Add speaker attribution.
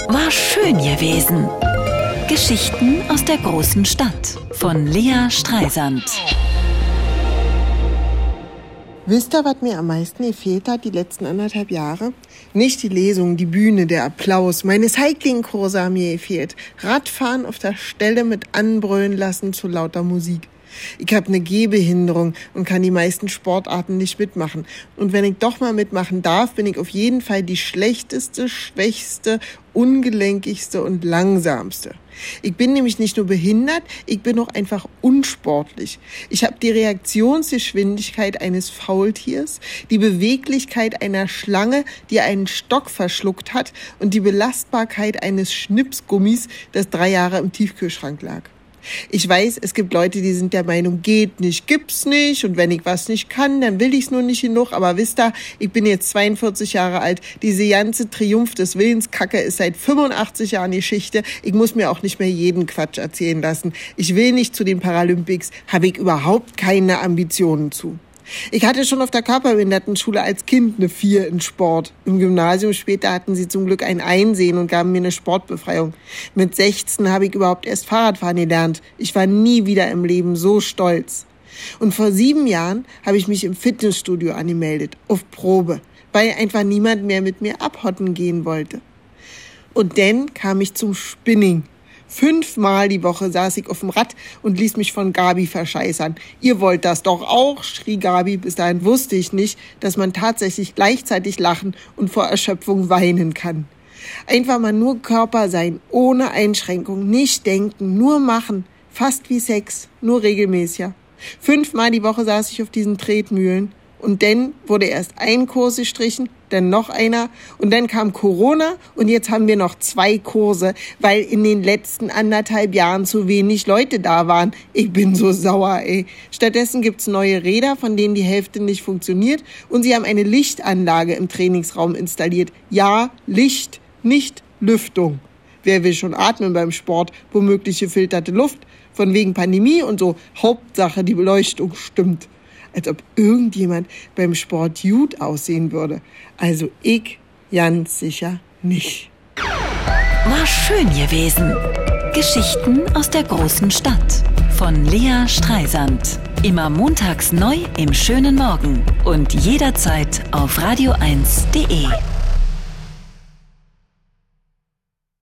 Speaker 1: War schön gewesen. Geschichten aus der großen Stadt von Lea Streisand.
Speaker 2: Wisst ihr, was mir am meisten gefehlt hat die letzten 1,5 Jahre? Nicht die Lesung, die Bühne, der Applaus. Meine Cycling-Kurse haben mir gefehlt. Radfahren auf der Stelle mit anbrüllen lassen zu lauter Musik. Ich habe eine Gehbehinderung und kann die meisten Sportarten nicht mitmachen. Und wenn ich doch mal mitmachen darf, bin ich auf jeden Fall die schlechteste, schwächste, ungelenkigste und langsamste. Ich bin nämlich nicht nur behindert, ich bin auch einfach unsportlich. Ich habe die Reaktionsgeschwindigkeit eines Faultiers, die Beweglichkeit einer Schlange, die einen Stock verschluckt hat, und die Belastbarkeit eines Schnipsgummis, das 3 Jahre im Tiefkühlschrank lag. Ich weiß, es gibt Leute, die sind der Meinung, geht nicht, gibt's nicht, und wenn ich was nicht kann, dann will ich's nur nicht genug. Aber wisst ihr, ich bin jetzt 42 Jahre alt, diese ganze Triumph des Willenskacke ist seit 85 Jahren Geschichte. Ich muss mir auch nicht mehr jeden Quatsch erzählen lassen. Ich will nicht zu den Paralympics, habe ich überhaupt keine Ambitionen zu. Ich hatte schon auf der Körperbehindertenschule als Kind eine 4 in Sport. Im Gymnasium später hatten sie zum Glück ein Einsehen und gaben mir eine Sportbefreiung. Mit 16 habe ich überhaupt erst Fahrradfahren gelernt. Ich war nie wieder im Leben so stolz. Und vor 7 Jahren habe ich mich im Fitnessstudio angemeldet, auf Probe, weil einfach niemand mehr mit mir abhotten gehen wollte. Und dann kam ich zum Spinning. 5-mal die Woche saß ich auf dem Rad und ließ mich von Gabi verscheißern. Ihr wollt das doch auch, schrie Gabi. Bis dahin wusste ich nicht, dass man tatsächlich gleichzeitig lachen und vor Erschöpfung weinen kann. Einfach mal nur Körper sein, ohne Einschränkung, nicht denken, nur machen. Fast wie Sex, nur regelmäßiger. 5-mal die Woche saß ich auf diesen Tretmühlen. Und dann wurde erst ein Kurs gestrichen, dann noch einer, und dann kam Corona und jetzt haben wir noch 2 Kurse, weil in den letzten 1,5 Jahren zu wenig Leute da waren. Ich bin so sauer, ey. Stattdessen gibt's neue Räder, von denen die Hälfte nicht funktioniert, und sie haben eine Lichtanlage im Trainingsraum installiert. Ja, Licht, nicht Lüftung. Wer will schon atmen beim Sport? Womöglich gefilterte Luft, von wegen Pandemie und so. Hauptsache, die Beleuchtung stimmt. Als ob irgendjemand beim Sport gut aussehen würde. Also ich ganz sicher nicht.
Speaker 1: War schön gewesen. Geschichten aus der großen Stadt von Lea Streisand. Immer montags neu im schönen Morgen und jederzeit auf radio1.de.